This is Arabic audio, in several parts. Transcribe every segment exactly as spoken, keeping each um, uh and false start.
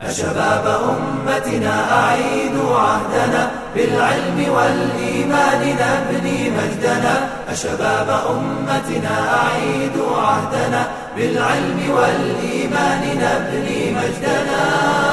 شباب أمتنا أعيدوا عهدنا بالعلم والإيمان نبني مجدنا. شباب أمتنا أعيدوا عهدنا بالعلم والإيمان نبني مجدنا.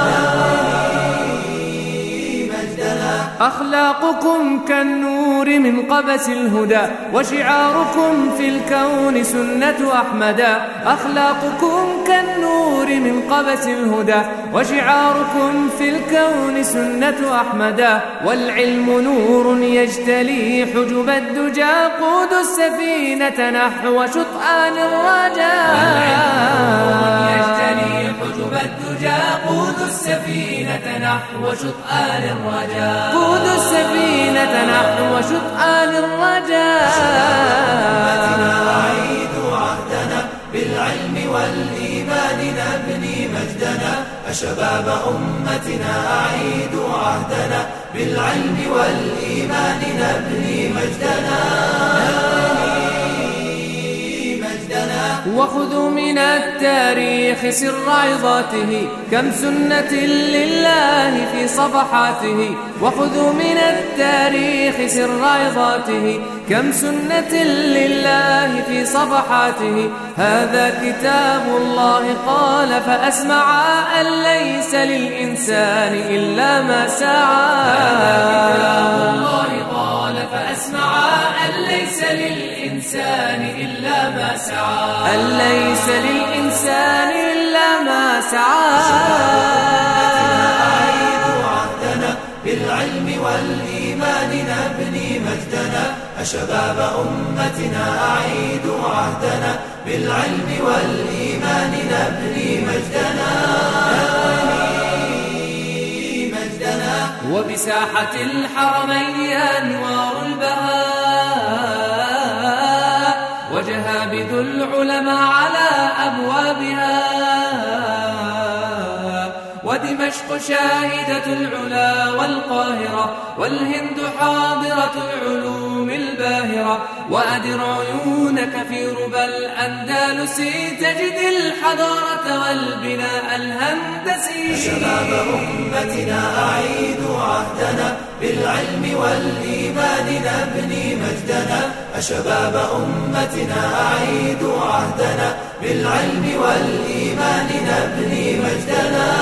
أخلاقكم كالنور من قبس الهدى وشعاركم في الكون سنة أحمدا. أخلاقكم كالنور من قبس الهدى وشعاركم في الكون سنة أحمدا. والعلم نور يجتلي حجب الدجى قود السفينة نحو شطآن الرجاء. يجتلي حجب الدجى قود السفينة نحو شطآن الرجاء. قود السفينة نحو شطآن الرجاء. أمتنا أعيدوا عهدنا بالعلم والإيمان نبني مجدنا. شباب أمتنا أعيدوا عهدنا بالعلم والإيمان نبني مجدنا. وخذوا من التاريخ سر عظاته كم سنة لله في صفحاته. وخذوا من التاريخ سر عظاته كم سنة لله في صفحاته. هذا كتاب الله قال فأسمع أن ليس للإنسان إلا ما سعى. هذا كتاب الله قال فأسمع أن ليس للإنسان إلا ما سعى. أن ليس للإنسان إلا ما سعى. أعيدوا عهدنا بالعلم والإيمان نبني مجدنا. شباب أمتنا أعيدوا عهدنا بالعلم والإيمان نبني مجدنا. وبساحة الحرمين أنوار البهاء وجهابذ العلماء على أبوابها. ودمشق شاهدة العلا والقاهرة والهند حاضرة العلوم الباهرة. وأدر عيونك في ربى الأندلس تجد الحضارة والبناء الهندسي. شباب أمتنا أعيدوا عهدنا بالعلم والإيمان نبني مجدنا. شباب أمتنا أعيدوا عهدنا بالعلم والإيمان نبني مجدنا.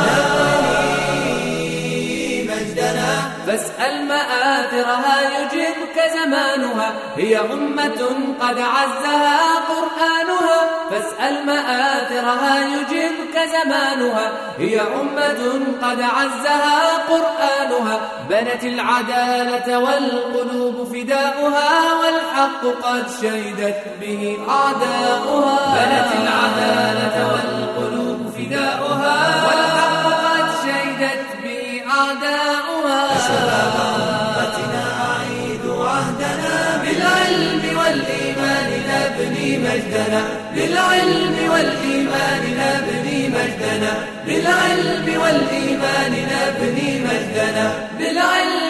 فاسأل مآثرها يجبك زمانها هي أمة قد عزها قرآنها. فاسأل مآثرها يجبك زمانها هي أمة قد عزها قرآنها. بنت العدالة والقلوب فداؤها والحق قد شهدت به أعداؤها. بنت العدالة والقلوب فداؤها والحق قد شهدت به أعداؤها. شباب أمتنا أعيدوا عهدنا بالعلم والإيمان نبني مجدنا. بالعلم والإيمان نبني مجدنا. بالعلم والإيمان نبني مجدنا. بالعلم